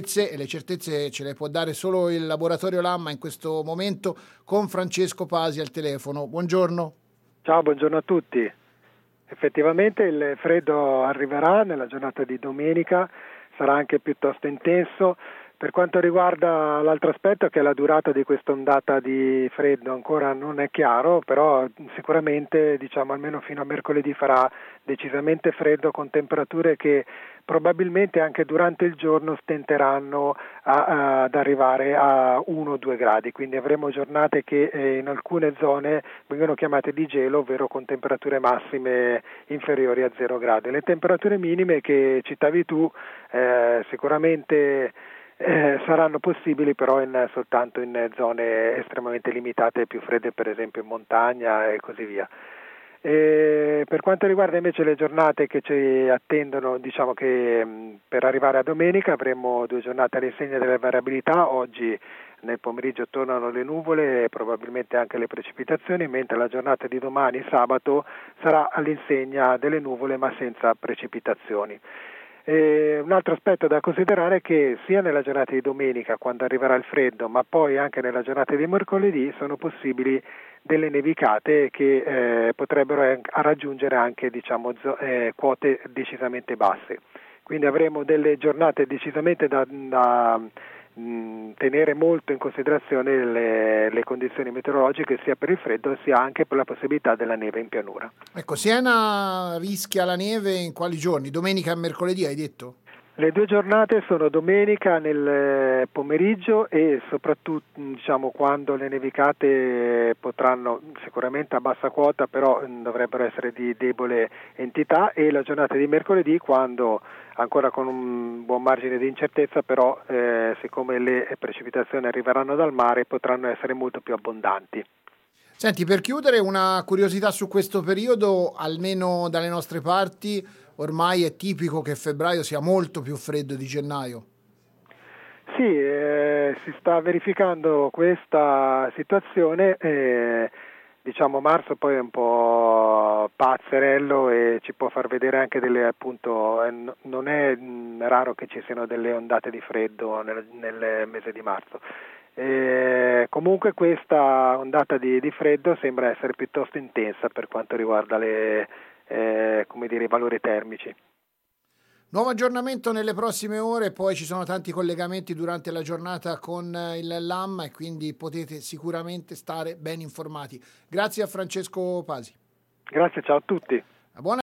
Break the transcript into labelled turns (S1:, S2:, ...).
S1: certezze, e le certezze ce le può dare solo il laboratorio Lamma in questo momento, con Francesco Pasi al telefono. Buongiorno.
S2: Ciao, buongiorno a tutti. Effettivamente il freddo arriverà nella giornata di domenica, sarà anche piuttosto intenso. Per quanto riguarda l'altro aspetto, che è la durata di questa ondata di freddo, ancora non è chiaro, però sicuramente almeno fino a mercoledì farà decisamente freddo, con temperature che probabilmente anche durante il giorno stenteranno ad arrivare a 1-2 gradi, quindi avremo giornate che in alcune zone vengono chiamate di gelo, ovvero con temperature massime inferiori a 0 gradi. Le temperature minime che citavi tu sicuramente saranno possibili, però soltanto in zone estremamente limitate, più fredde, per esempio in montagna e così via. Per quanto riguarda invece le giornate che ci attendono, diciamo che per arrivare a domenica avremo 2 giornate all'insegna delle variabilità. Oggi nel pomeriggio tornano le nuvole e probabilmente anche le precipitazioni, mentre la giornata di domani, sabato, sarà all'insegna delle nuvole ma senza precipitazioni. Un altro aspetto da considerare è che sia nella giornata di domenica, quando arriverà il freddo, ma poi anche nella giornata di mercoledì sono possibili delle nevicate che potrebbero raggiungere anche quote decisamente basse. Quindi avremo delle giornate decisamente da tenere molto in considerazione le condizioni meteorologiche, sia per il freddo sia anche per la possibilità della neve in pianura.
S1: Ecco, Siena rischia la neve in quali giorni? Domenica e mercoledì, hai detto?
S2: Le 2 giornate sono domenica nel pomeriggio e soprattutto quando le nevicate potranno, sicuramente a bassa quota, però dovrebbero essere di debole entità, e la giornata di mercoledì, quando ancora con un buon margine di incertezza, però siccome le precipitazioni arriveranno dal mare potranno essere molto più abbondanti.
S1: Senti, per chiudere, una curiosità su questo periodo, almeno dalle nostre parti, ormai è tipico che febbraio sia molto più freddo di gennaio.
S2: Sì, si sta verificando questa situazione, marzo poi è un po' pazzerello e ci può far vedere anche non è raro che ci siano delle ondate di freddo nel mese di marzo. Comunque questa ondata di freddo sembra essere piuttosto intensa per quanto riguarda i valori termici.
S1: Nuovo aggiornamento nelle prossime ore, poi ci sono tanti collegamenti durante la giornata con il Lamma e quindi potete sicuramente stare ben informati. Grazie a Francesco Pasi.
S2: Grazie, ciao a tutti.
S1: Buona